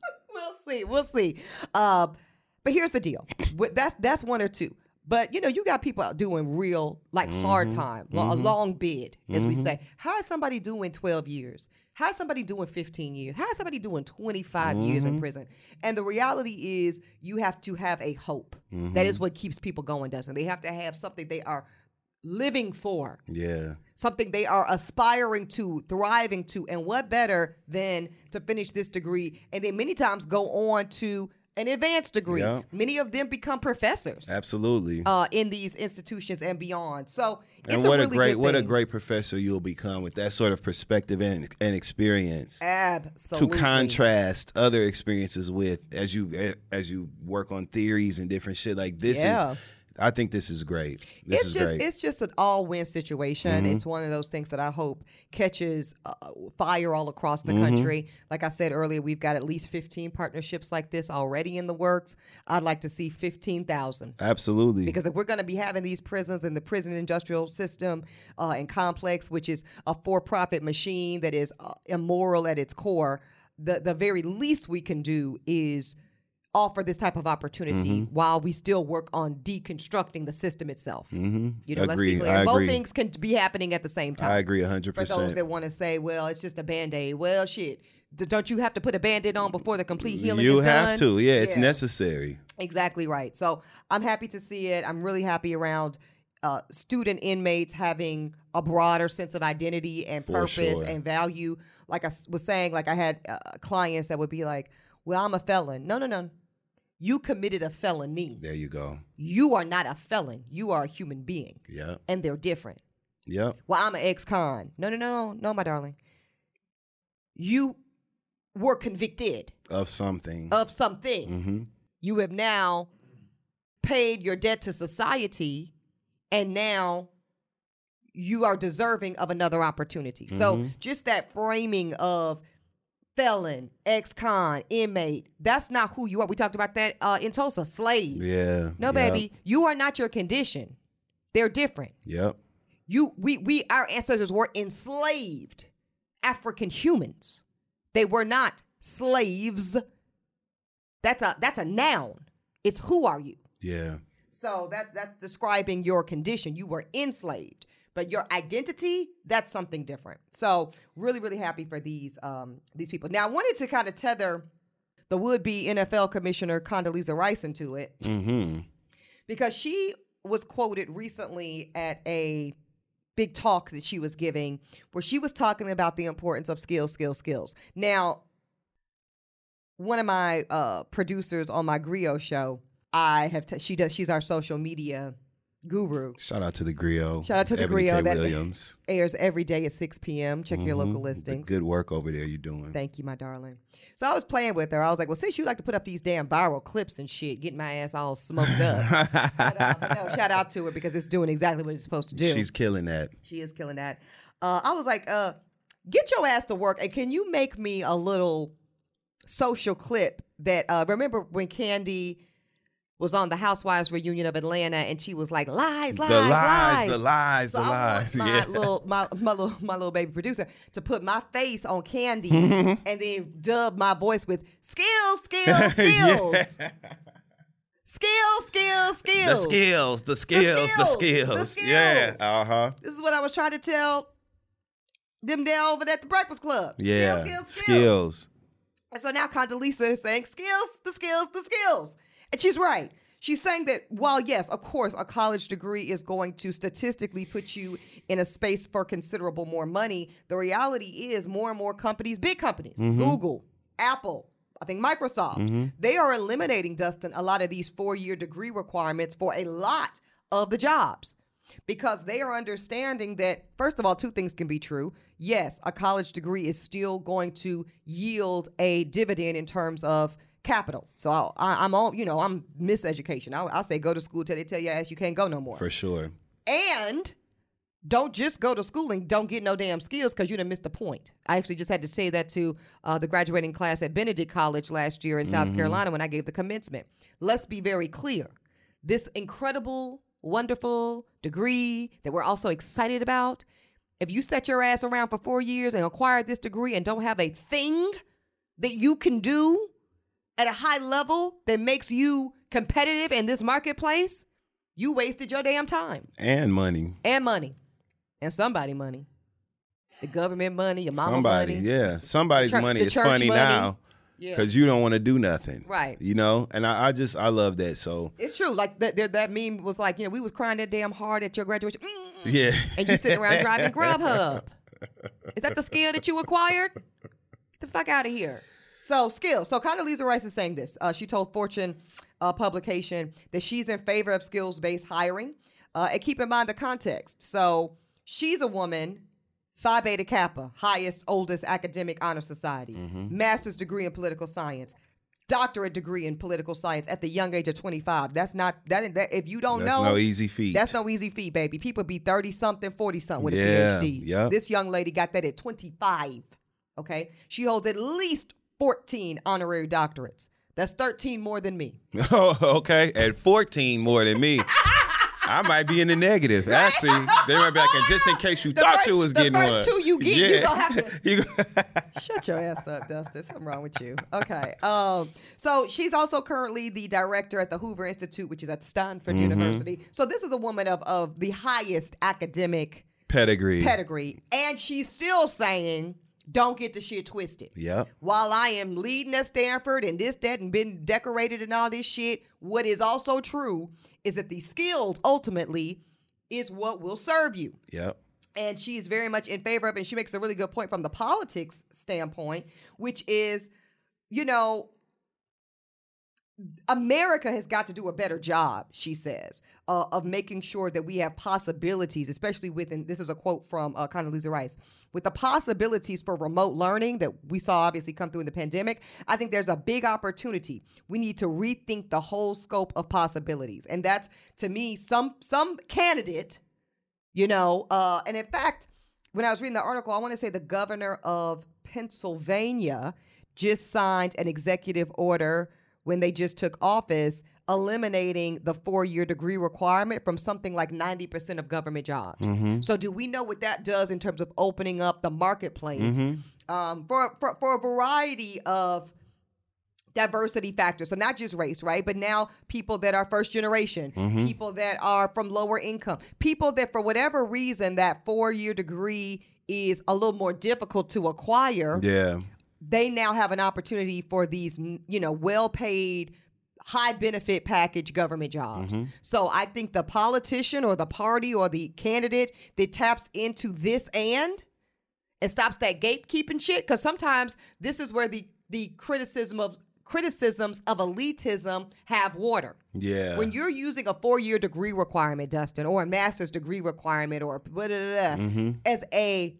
we'll see. But here's the deal. That's one or two. But you got people out doing real hard time, a long bid, as we say. How is somebody doing 12 years? How is somebody doing 15 years? How is somebody doing 25 years in prison? And the reality is you have to have a hope. That is what keeps people going, doesn't it? They have to have something they are living for. Yeah. Something they are aspiring to, thriving to. And what better than to finish this degree and then many times go on to an advanced degree. Yeah. Many of them become professors. Absolutely. In these institutions and beyond. So it's and what a really good what a thing. great professor you'll become with that sort of perspective and experience. Absolutely. To contrast other experiences with as you work on theories and different shit like this is. I think this is great. It's just an all-win situation. Mm-hmm. It's one of those things that I hope catches fire all across the Mm-hmm. country. Like I said earlier, we've got at least 15 partnerships like this already in the works. I'd like to see 15,000. Absolutely. Because if we're going to be having these prisons in the prison industrial system and complex, which is a for-profit machine that is immoral at its core, the very least we can do is offer this type of opportunity while we still work on deconstructing the system itself. Mm-hmm. You know, let's be clear. Both things can be happening at the same time. I agree 100%. For those that want to say, well, it's just a Band-Aid. Well, shit. Don't you have to put a Band-Aid on before the complete healing is done? You have to. Yeah, it's necessary. Exactly right. So I'm happy to see it. I'm really happy around student inmates having a broader sense of identity and purpose and value. Like I was saying, like I had clients that would be like, well, I'm a felon. No. You committed a felony. There you go. You are not a felon. You are a human being. Yeah. And they're different. Yep. Well, I'm an ex-con. No, my darling. You were convicted. Of something. Mm-hmm. You have now paid your debt to society, and now you are deserving of another opportunity. So just that framing of felon, ex-con, inmate, that's not who you are. We talked about that in Tulsa, slave. Yeah. No, baby, you are not your condition. They're different. Yep. Our ancestors were enslaved African humans. They were not slaves. That's a noun. It's who are you? Yeah. So that's describing your condition. You were enslaved. But your identity, that's something different. So really, really happy for these people. Now, I wanted to kind of tether the would-be NFL commissioner Condoleezza Rice into it. Mm-hmm. Because she was quoted recently at a big talk that she was giving where she was talking about the importance of skills. Now, one of my producers on my Griot show, she's our social media guru. Shout out to the Griot. Shout out to the Ebony Griot. K. That Williams. Airs every day at 6 p.m. Check your local listings. The good work over there you're doing. Thank you, my darling. So I was playing with her. I was like, well, since you like to put up these damn viral clips and shit, getting my ass all smoked up. but no, shout out to her because it's doing exactly what it's supposed to do. She's killing that. She is killing that. I was like, get your ass to work. And can you make me a little social clip that, remember when Candy was on the Housewives reunion of Atlanta, and she was like, lies. The lies. So I want my little baby producer to put my face on Candy and then dub my voice with skills. Yeah. Skills. The skills. Yeah. Uh-huh. This is what I was trying to tell them down over at the Breakfast Club. Yeah. Skills. And so now Condoleezza is saying the skills. And she's right. She's saying that while, yes, of course, a college degree is going to statistically put you in a space for considerable more money, the reality is more and more companies, big companies, Google, Apple, I think Microsoft, they are eliminating, Dustin, a lot of these 4-year degree requirements for a lot of the jobs because they are understanding that, first of all, two things can be true. Yes, a college degree is still going to yield a dividend in terms of capital. So I'm miseducation. I'll say go to school till they tell your ass you can't go no more. For sure. And don't just go to school and don't get no damn skills because you done missed the point. I actually just had to say that to the graduating class at Benedict College last year in South Carolina when I gave the commencement. Let's be very clear. This incredible, wonderful degree that we're also excited about, if you set your ass around for 4 years and acquire this degree and don't have a thing that you can do at a high level that makes you competitive in this marketplace, you wasted your damn time. And money. And somebody money. The government money, your mama money. Yeah. Somebody's money. It's funny money. Now. because you don't want to do nothing. Right. You know, and I love that. So it's true. Like that meme was like, we was crying that damn hard at your graduation. Yeah. And you sitting around driving Grubhub. Is that the skill that you acquired? Get the fuck out of here. So skills. So Condoleezza Rice is saying this. She told Fortune publication that she's in favor of skills-based hiring. And keep in mind the context. So she's a woman, Phi Beta Kappa, highest, oldest academic honor society, master's degree in political science, doctorate degree in political science at the young age of 25. That's not that. If you don't know, that's no easy feat. That's no easy feat, baby. People be 30-something, 40-something with a PhD. Yeah. This young lady got that at 25. Okay, she holds at least 14 honorary doctorates. That's 13 more than me. Oh, okay. At 14 more than me. I might be in the negative. Actually, they might be like, and just in case you thought you was getting one. The first two you get, you gonna have to. Shut your ass up, Dustin. Something wrong with you. Okay. So she's also currently the director at the Hoover Institute, which is at Stanford University. So this is a woman of the highest academic pedigree. And she's still saying, don't get the shit twisted. Yep. While I am leading at Stanford and this, that, and been decorated and all this shit, what is also true is that the skills ultimately is what will serve you. Yep. And she's very much in favor of it. And she makes a really good point from the politics standpoint, which is, America has got to do a better job, she says, of making sure that we have possibilities, especially within, this is a quote from Condoleezza Rice, with the possibilities for remote learning that we saw obviously come through in the pandemic. I think there's a big opportunity. We need to rethink the whole scope of possibilities. And that's, to me, some candidate, and in fact, when I was reading the article, I want to say the governor of Pennsylvania just signed an executive order when they just took office, eliminating the 4-year degree requirement from something like 90% of government jobs. So do we know what that does in terms of opening up the marketplace for a variety of diversity factors? So not just race, right? But now people that are first generation, people that are from lower income, people that for whatever reason that 4-year degree is a little more difficult to acquire. Yeah. They now have an opportunity for these, well-paid, high-benefit package government jobs. So I think the politician or the party or the candidate that taps into this and stops that gatekeeping shit, because sometimes this is where the criticisms of elitism have water. Yeah. When you're using a 4-year degree requirement, Dustin, or a master's degree requirement, or as a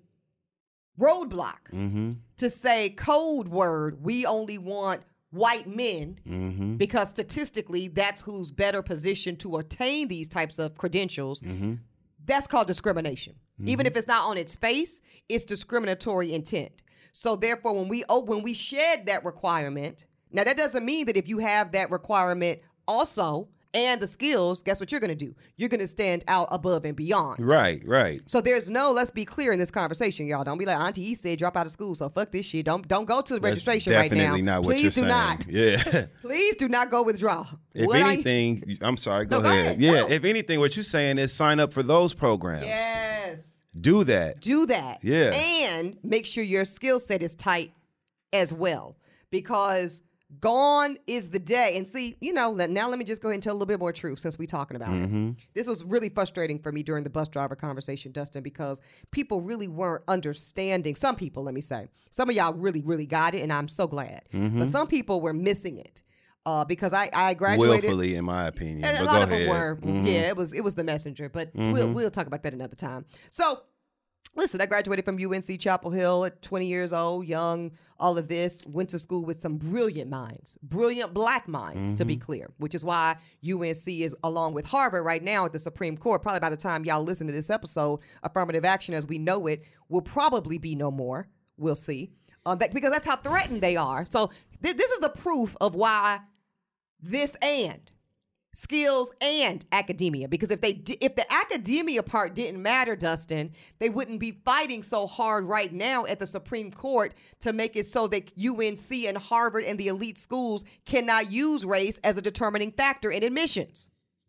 roadblock to say code word, we only want white men because statistically that's who's better positioned to attain these types of credentials. That's called discrimination. Even if it's not on its face, it's discriminatory intent. So therefore, when we shed that requirement, now that doesn't mean that if you have that requirement also and the skills, guess what you're going to do? You're going to stand out above and beyond. Right. So there's let's be clear in this conversation, y'all. Don't be like, Auntie E said drop out of school, so fuck this shit. Don't go to the registration right now. Definitely not what you're saying. Please do not. Yeah. Please do not go withdraw. If anything, I'm sorry, go ahead. Yeah, no. If anything, what you're saying is sign up for those programs. Yes. Do that. Yeah. And make sure your skill set is tight as well, because gone is the day. And see, now let me just go ahead and tell a little bit more truth since we're talking about it. This was really frustrating for me during the bus driver conversation, Dustin, because people really weren't understanding. Some people, let me say, some of y'all really, really got it, and I'm so glad. But some people were missing it because I graduated. Willfully, in my opinion. And a lot of them were. Yeah, it was the messenger, but we'll talk about that another time. So, listen, I graduated from UNC Chapel Hill at 20 years old, young, all of this. Went to school with some brilliant minds, brilliant black minds, to be clear, which is why UNC is, along with Harvard right now at the Supreme Court. Probably by the time y'all listen to this episode, affirmative action as we know it will probably be no more. We'll see. Because that's how threatened they are. So this is the proof of why this and skills and academia, because if the academia part didn't matter, Dustin, they wouldn't be fighting so hard right now at the Supreme Court to make it so that UNC and Harvard and the elite schools cannot use race as a determining factor in admissions.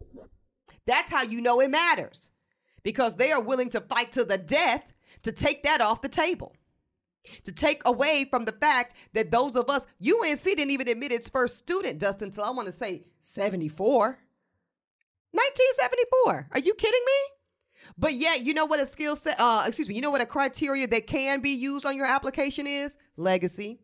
That's how you know it matters, because they are willing to fight to the death to take that off the table. To take away from the fact that those of us, UNC didn't even admit its first student, Dustin, until I want to say 74. 1974. Are you kidding me? But yet, you know what a skill set, you know what a criteria that can be used on your application is? Legacy.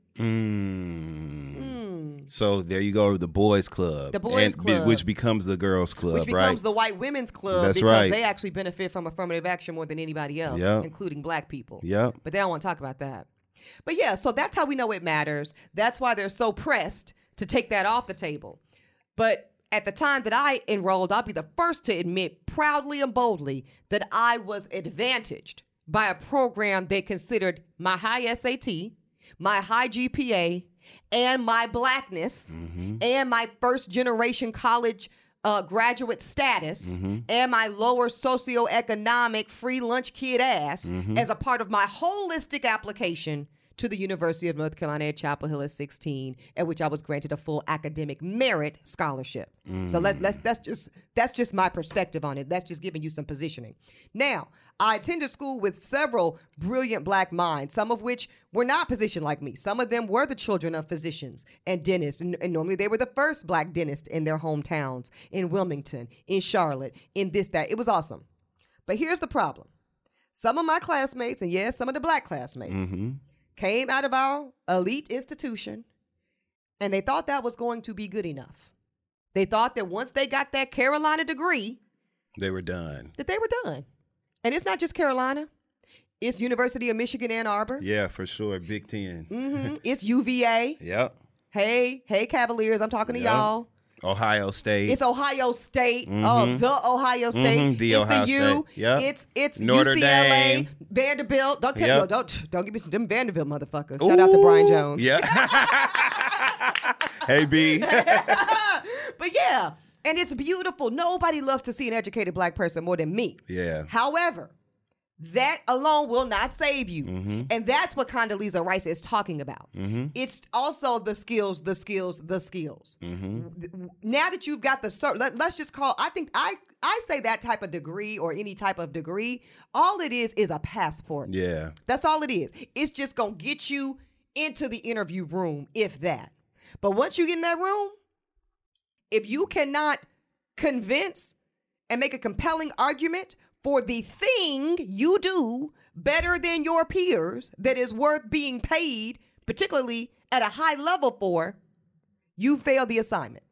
So there you go, the boys club. The boys club. Which becomes the girls club, which becomes the white women's club. That's because right. they actually benefit from affirmative action more than anybody else, Yep. including black people. Yep. But they don't want to talk about that. But yeah, so that's how we know it matters. That's why they're so pressed to take that off the table. But at the time that I enrolled, I'll be the first to admit proudly and boldly that I was advantaged by a program that considered my high SAT, my high GPA, and my blackness, and my first generation college graduate status, and my lower socioeconomic free lunch kid ass as a part of my holistic application to the University of North Carolina at Chapel Hill at 16, at which I was granted a full academic merit scholarship. So that's just my perspective on it. That's just giving you some positioning. Now, I attended school with several brilliant black minds, some of which were not positioned like me. Some of them were the children of physicians and dentists, and normally they were the first black dentist in their hometowns, in Wilmington, in Charlotte, in this, that. It was awesome. But here's the problem. Some of my classmates, and yes, some of the black classmates, came out of our elite institution, and they thought that was going to be good enough. They thought that once they got that Carolina degree, they were done. That they were done. And it's not just Carolina. It's University of Michigan, Ann Arbor. Yeah, for sure. Big Ten. It's UVA. Yep. Hey, Cavaliers, I'm talking to y'all. Ohio State. It's Ohio State. Oh, the Ohio State. The it's Ohio the U. State. Yep. It's Notre UCLA, Dame. Vanderbilt. Don't tell Yep. me. Don't give me some them Vanderbilt motherfuckers. Shout out to Brian Jones. Yeah. Hey, B. But yeah, and it's beautiful. Nobody loves to see an educated black person more than me. Yeah. However, that alone will not save you. And that's what Condoleezza Rice is talking about. It's also the skills. Now that you've got the, let's just call, I say that type of degree or any type of degree, all it is a passport. Yeah. That's all it is. It's just going to get you into the interview room, if that. But once you get in that room, if you cannot convince and make a compelling argument for the thing you do better than your peers that is worth being paid, particularly at a high level for, you fail the assignment.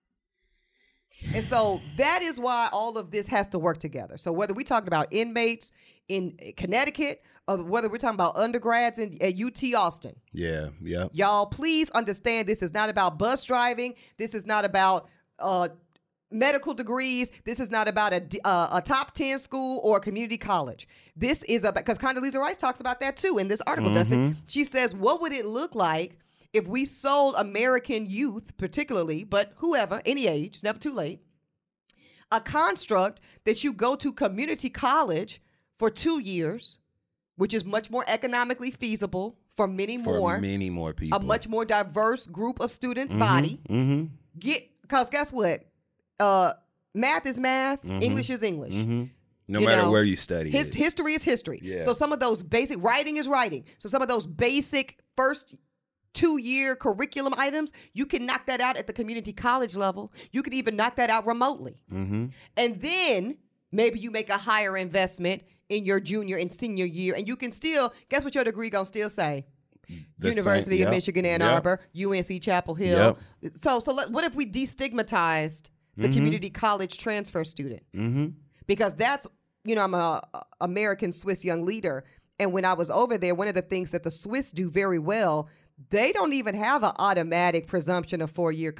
And so that is why all of this has to work together. So whether we talk about inmates in Connecticut or whether we're talking about undergrads at UT Austin. Yeah. Y'all, please understand this is not about bus driving. This is not about medical degrees. This is not about a top 10 school or a community college. This is about, because Condoleezza Rice talks about that too in this article, Dustin. She says, what would it look like if we sold American youth, particularly, but whoever, any age, it's never too late, a construct that you go to community college for 2 years, which is much more economically feasible for many more people, a much more diverse group of student body. Because guess what? Math is math. English is English. No matter where you study. History is history. Yeah. So some of those basic, writing is writing. So some of those basic first 2-year curriculum items, you can knock that out at the community college level. You can even knock that out remotely. And then maybe you make a higher investment in your junior and senior year, and you can still, guess what your degree gonna still say? University of Michigan, Ann Arbor, UNC Chapel Hill. So what if we destigmatized the community college transfer student? Because that's, I'm a American Swiss young leader, and when I was over there, one of the things that the Swiss do very well, they don't even have an automatic presumption of 4-year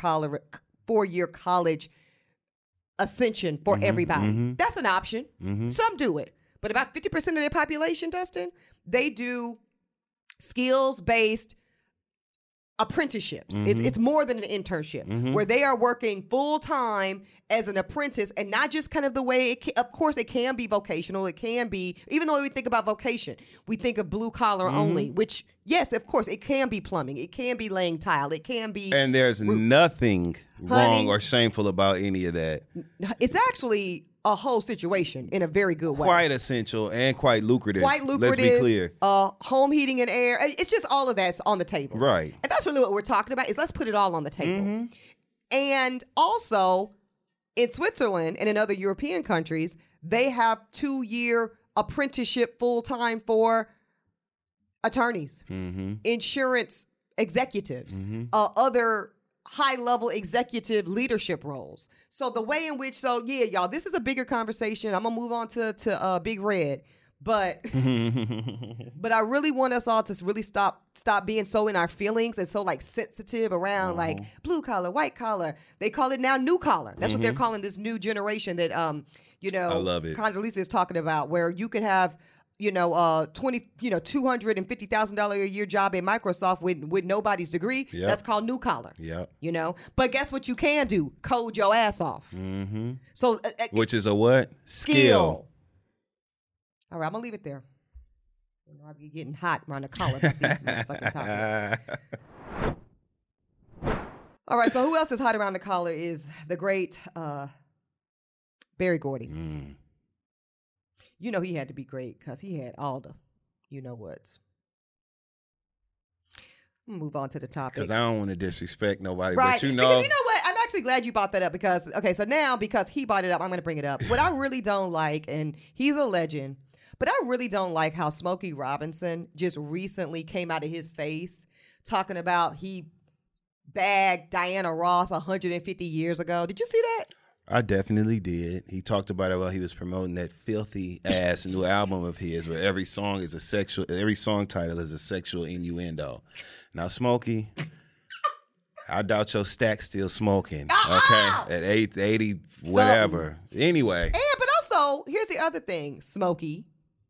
college ascension for everybody. That's an option. Some do it. But about 50% of their population, Dustin, they do skills-based apprenticeships. It's more than an internship, where they are working full-time as an apprentice, and not just kind of the way, of course, it can be vocational. It can be, even though we think about vocation, we think of blue-collar only, which, yes, of course, it can be plumbing. It can be laying tile. It can be... And there's nothing wrong or shameful about any of that. It's actually a whole situation in a very good way. Quite essential and quite lucrative. Quite lucrative. Let's be clear. Home heating and air. It's just all of that's on the table. Right. And that's really what we're talking about, is let's put it all on the table. And also, in Switzerland and in other European countries, they have 2-year apprenticeship full-time for attorneys, insurance executives, other high-level executive leadership roles. So the way in which, yeah, y'all, this is a bigger conversation. I'm gonna move on to Big Red, but but I really want us all to really stop being so in our feelings and so like sensitive around like blue collar, white collar. They call it now new collar. That's what they're calling this new generation that you know, I love it. Condoleezza is talking about, where you could have $250,000 a year job at Microsoft with nobody's degree. Yep. That's called new collar. Yep. You know, but guess what you can do? Code your ass off. So, Which is a what? skill. All right, I'm gonna leave it there. I'll be getting hot around the collar with these motherfucking topics. All right, so who else is hot around the collar is the great Berry Gordy. You know he had to be great because he had all the you-know-whats. Move on to the topic. Because I don't want to disrespect nobody, right. but you know. Because you know what? I'm actually glad you brought that up because, okay, so now because he brought it up, I'm going to bring it up. What I really don't like, and he's a legend, but I really don't like how Smokey Robinson just recently came out of his face talking about he bagged Diana Ross 150 years ago. Did you see that? I definitely did. He talked about it while he was promoting that filthy ass new album of his, where every song title is a sexual innuendo. Now, Smokey, I doubt your stack's still smoking. Okay, at 80 whatever. Anyway, but also here's the other thing, Smokey.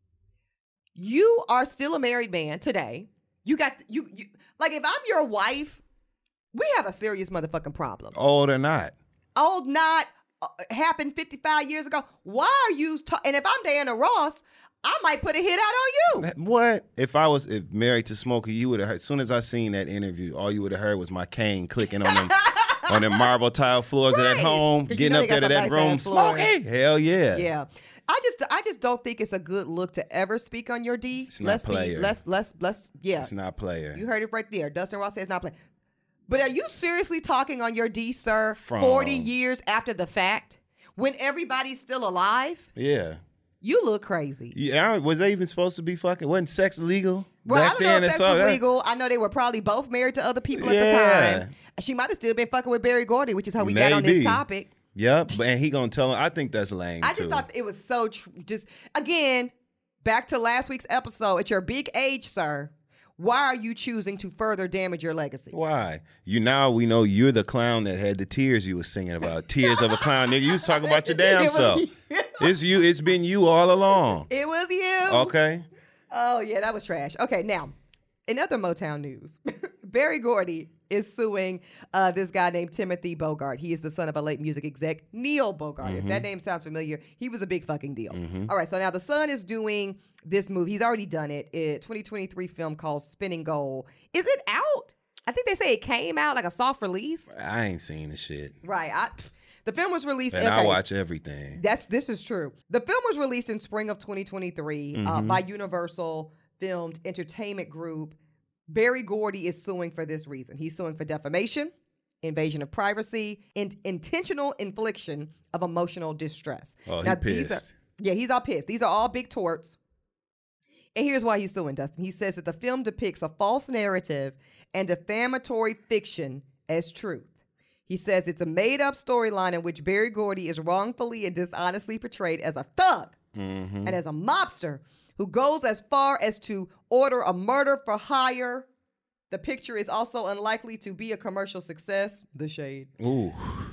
You are still a married man today. You got you like if I'm your wife, we have a serious motherfucking problem. Old or not. Old not. Happened 55 years ago. Why are you and if I'm Diana Ross, I might put a hit out on you. What? If I was married to Smokey, you would have heard, as soon as I seen that interview, all you would have heard was my cane clicking on them on them marble tile floors at home, getting up there to that room. Smokey! Hell yeah. Yeah. I just don't think it's a good look to ever speak on your D. It's not player. Let's yeah. It's not player. You heard it right there. Dustin Ross says not player. But are you seriously talking on your D, sir, 40 years after the fact, when everybody's still alive? Yeah. You look crazy. Yeah, was they even supposed to be fucking? Wasn't sex legal? Well, I don't know if sex was legal. I know they were probably both married to other people at the time. She might have still been fucking with Berry Gordy, which is how we got on this topic. Yep, and he gonna tell him. I think that's lame. I just thought it was so just again, back to last week's episode. At your big age, sir. Why are you choosing to further damage your legacy? Why? We know you're the clown that had the tears you was singing about. Tears of a clown. Nigga, you was talking about your damn self. It's you. It's been you all along. It was you. Okay. Oh, yeah, that was trash. Okay, now, in other Motown news, Berry Gordy is suing this guy named Timothy Bogart. He is the son of a late music exec, Neil Bogart. If that name sounds familiar, he was a big fucking deal. All right, so now the son is doing this movie. He's already done it. A 2023 film called Spinning Gold. Is it out? I think they say it came out like a soft release. I ain't seen the shit. Right. The film was released. And I watch everything. This is true. The film was released in spring of 2023 by Universal Filmed Entertainment Group. Berry Gordy is suing for this reason. He's suing for defamation, invasion of privacy, and intentional infliction of emotional distress. Oh, he's pissed. He's all pissed. These are all big torts. And here's why he's suing, Dustin. He says that the film depicts a false narrative and defamatory fiction as truth. He says it's a made-up storyline in which Berry Gordy is wrongfully and dishonestly portrayed as a thug and as a mobster who goes as far as to order a murder for hire. The picture is also unlikely to be a commercial success. The shade. Ooh.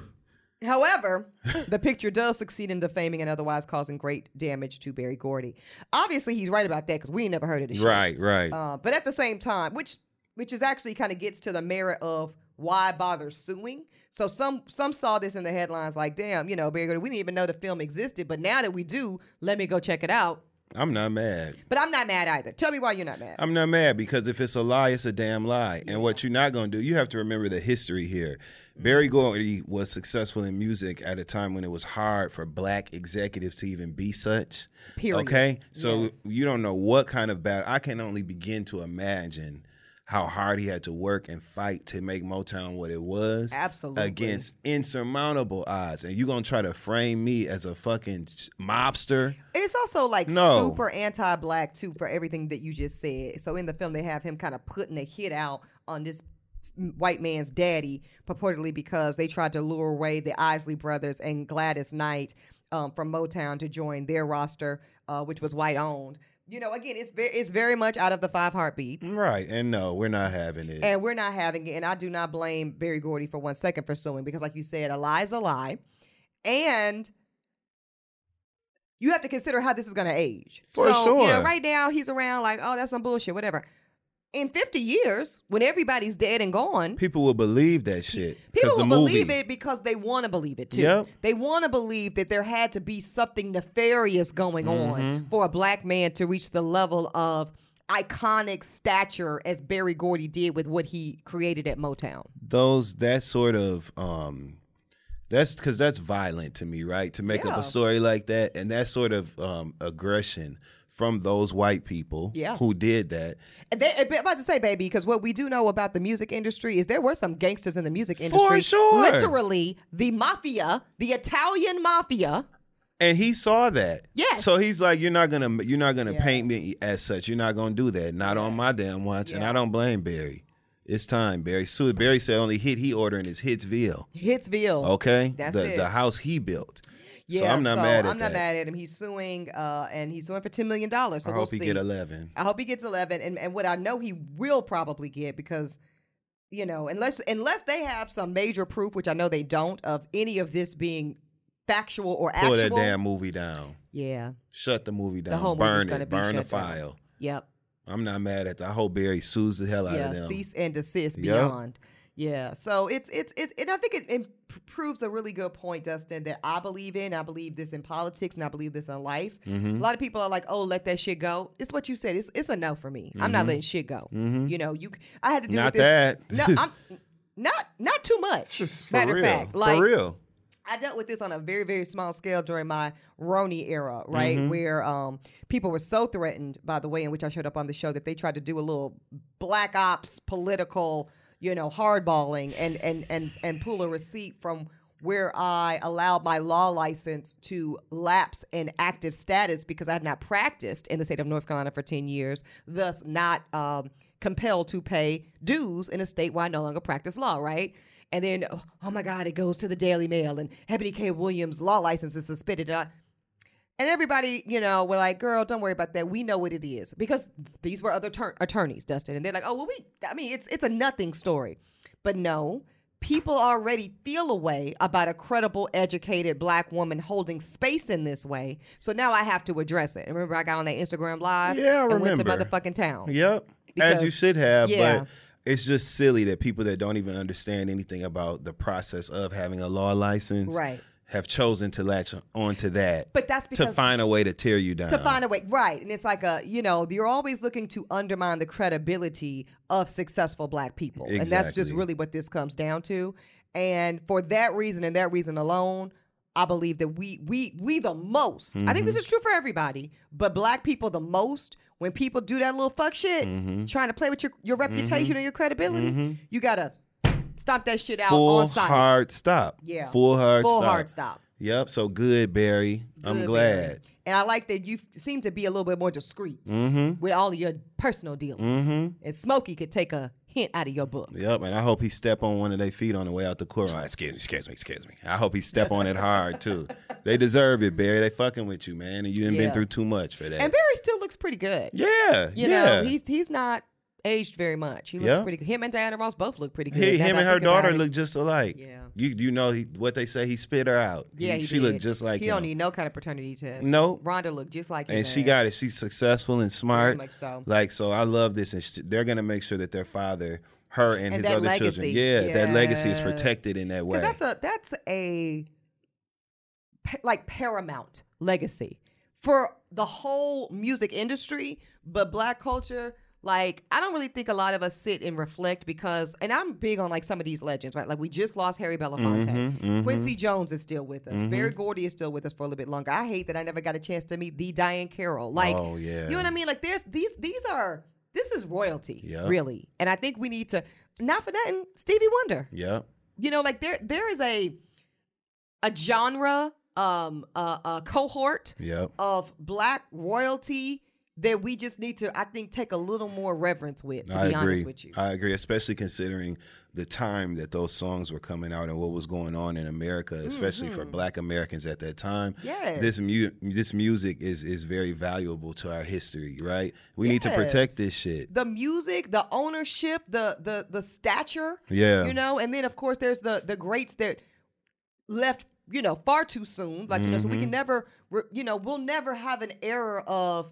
However, the picture does succeed in defaming and otherwise causing great damage to Berry Gordy. Obviously, he's right about that because we ain't never heard of this shit. Right. But at the same time, which is actually kind of gets to the merit of why bother suing. So some saw this in the headlines like, damn, Berry Gordy, we didn't even know the film existed, but now that we do, let me go check it out. I'm not mad. But I'm not mad either. Tell me why you're not mad. I'm not mad because if it's a lie, it's a damn lie. And what you're not going to do, you have to remember the history here. Berry Gordy was successful in music at a time when it was hard for black executives to even be such. Period. Okay? So Yes. you don't know what kind of battle. I can only begin to imagine how hard he had to work and fight to make Motown what it was. Absolutely. Against insurmountable odds. And you're going to try to frame me as a fucking mobster? It's also like No. super anti-black too for everything that you just said. So in the film, they have him kind of putting a hit out on this white man's daddy, purportedly because they tried to lure away the Isley Brothers and Gladys Knight from Motown to join their roster, which was white owned. You know, again, it's very much out of the 5 Heartbeats. Right. And no, we're not having it. And we're not having it. And I do not blame Berry Gordy for 1 second for suing because, like you said, a lie is a lie. And you have to consider how this is going to age. For sure. You know, right now he's around like, oh, that's some bullshit, whatever. In 50 years, when everybody's dead and gone, People will believe that shit. people 'Cause will the movie, believe it because they want to believe it too. Yep. They want to believe that there had to be something nefarious going on for a black man to reach the level of iconic stature as Berry Gordy did with what he created at Motown. that sort of that's because that's violent to me, right? To make up Yeah. a story like that, and that sort of aggression from those white people who did that. And I'm about to say, baby, because what we do know about the music industry is there were some gangsters in the music industry. sure. Literally, the mafia, the Italian mafia. And he saw that. Yes. So he's like, you're not gonna paint me as such. You're not gonna do that. Not on my damn watch. And I don't blame Barry. It's time, Barry. So Barry said only hit he ordering is Hitsville. Hitsville. Okay? That's the it. the house he built. Yeah, so I'm not mad at that. I'm not mad at him. He's suing, and he's suing for $10 million. So I we'll hope see. he get 11. I hope he gets 11. And what I know he will probably get because, you know, unless they have some major proof, which I know they don't, of any of this being factual or Pull actual. that damn movie down. Yeah. Shut the movie down. The whole Burn movie's gonna it. be Burn the shut down. file. Yep. I'm not mad at that. I hope Barry sues the hell out of them. Cease and desist Yep. beyond. Yeah. So it's and I think it proves a really good point, Dustin, that I believe in. I believe this in politics and I believe this in life. Mm-hmm. A lot of people are like, "Oh, let that shit go." It's what you said. It's a no for me. I'm not letting shit go. You know, I had to deal Not with this. that. No, I'm not too much. Just for Matter of real. fact, like for real. I dealt with this on a very, very small scale during my Roni era, right? Mm-hmm. Where people were so threatened by the way in which I showed up on the show that they tried to do a little black ops political, you know, hardballing and pull a receipt from where I allowed my law license to lapse in active status because I had not practiced in the state of North Carolina for 10 years, thus not compelled to pay dues in a state where I no longer practice law, right? And then, oh my God, it goes to the Daily Mail and Ebony K. Williams' law license is suspended. And everybody, you know, were like, girl, don't worry about that. We know what it is. Because these were other attorneys, Dustin. And they're like, oh, well, it's a nothing story. But no, people already feel a way about a credible, educated black woman holding space in this way. So now I have to address it. And remember, I got on that Instagram Live and went to motherfucking town. Yep. Because- As you should have, yeah. but it's just silly that people that don't even understand anything about the process of having a law license Right. have chosen to latch onto that. But that's because to find a way to tear you down. to find a way, right? And it's like you're always looking to undermine the credibility of successful black people, and that's just Exactly. really what this comes down to. And for that reason and that reason alone, I believe that we the most. I think this is true for everybody, but black people the most. When people do that little fuck shit, trying to play with your reputation and your credibility, you gotta stomp that shit out Full on sight. hard stop. Yeah. Full hard stop. hard stop. Yep. So good, Barry. I'm Good, glad. Barry. And I like that you seem to be a little bit more discreet with all of your personal dealings. And Smokey could take a hint out of your book. Yep, and I hope he step on one of their feet on the way out the court. Oh, excuse me. I hope he step on it hard, too. They deserve it, Barry. They fucking with you, man. And you done Yeah. been through too much for that. And Barry still looks pretty good. Yeah, You know, he's not aged very much. He looks pretty good. Him and Diana Ross both look pretty good. Now Him that and I her think about daughter it. look just alike. Yeah. You know what they say, he spit her out. Yeah, She looked just like he him. don't need no kind of paternity test. No. Rhonda looked just like him. And she got it. She's successful and smart. Very much so. Like, so I love this. And they're going to make sure that their father, her and his that other legacy. children, that legacy is Yes. protected in that way. That's a like paramount legacy for the whole music industry, but Black culture, like, I don't really think a lot of us sit and reflect because, and I'm big on like some of these legends, right? Like we just lost Harry Belafonte. Quincy Jones is still with us. Berry Gordy is still with us for a little bit longer. I hate that I never got a chance to meet the Diane Carroll. Like, you know what I mean? Like this is royalty, really. And I think we need to, not for nothing, Stevie Wonder. Yeah. You know, like there is a genre, a cohort of Black royalty that we just need to, I think, take a little more reverence with, to be honest with you. I agree, especially considering the time that those songs were coming out and what was going on in America, especially for Black Americans at that time. Yes. This music is very valuable to our history, right? We need to protect this shit. The music, the ownership, the stature, you know, and then, of course, there's the greats that left, you know, far too soon. Like, you know, so we can never, you know, we'll never have an era of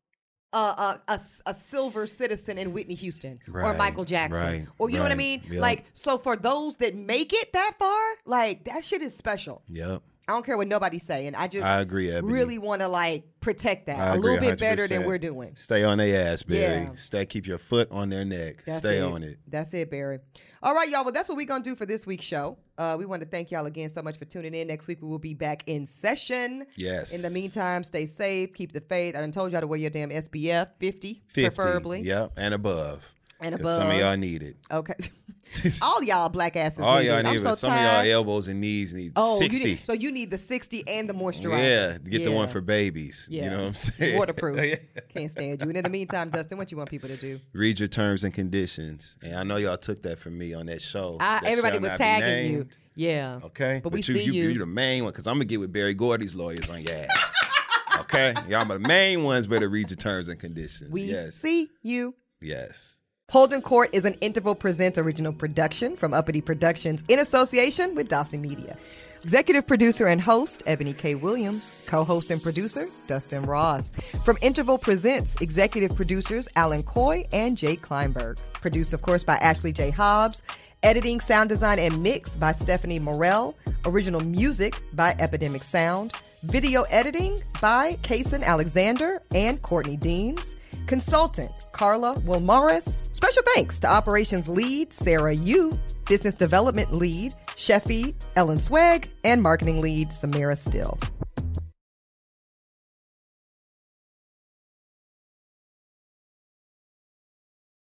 a silver citizen in Whitney Houston or Michael Jackson or you know what I mean? Yep. Like, so for those that make it that far, like that shit is special. Yep. I don't care what nobody's saying. I agree, Ebony. really want to like protect that a little bit better than we're doing. Stay on their ass, Barry. Keep your foot on their neck. Stay on it. That's it, Barry. All right, y'all. Well, that's what we're going to do for this week's show. We want to thank y'all again so much for tuning in. Next week, we will be back in session. Yes. In the meantime, stay safe. Keep the faith. I done told y'all to wear your damn SPF 50 preferably. Yep, and above. And above. Some of y'all need it. Okay. All y'all Black asses all need y'all it. need it. Some of y'all elbows and knees need 60. So you need the 60 and the moisturizer. Yeah, get the one for babies. Yeah. You know what I'm saying? Waterproof. Can't stand you. And in the meantime, Dustin, what you want people to do? Read your terms and conditions. And I know y'all took that from me on that show. Everybody was tagging you. Yeah. Okay. But we see you. You're the main one because I'm going to get with Berry Gordy's lawyers on your ass. Okay? Y'all the main ones better read your terms and conditions. We see you. Yes. Holding Court is an Interval Presents original production from Uppity Productions in association with Dawson Media. Executive producer and host, Ebony K. Williams. Co-host and producer, Dustin Ross. From Interval Presents, executive producers, Alan Coy and Jake Kleinberg. Produced, of course, by Ashley J. Hobbs. Editing, sound design, and mix by Stephanie Morell. Original music by Epidemic Sound. Video editing by Kason Alexander and Courtney Deans. Consultant, Carla Wilmaris. Special thanks to Operations Lead, Sarah Yu. Business Development Lead, Sheffy Ellen Swag. And Marketing Lead, Samira Still.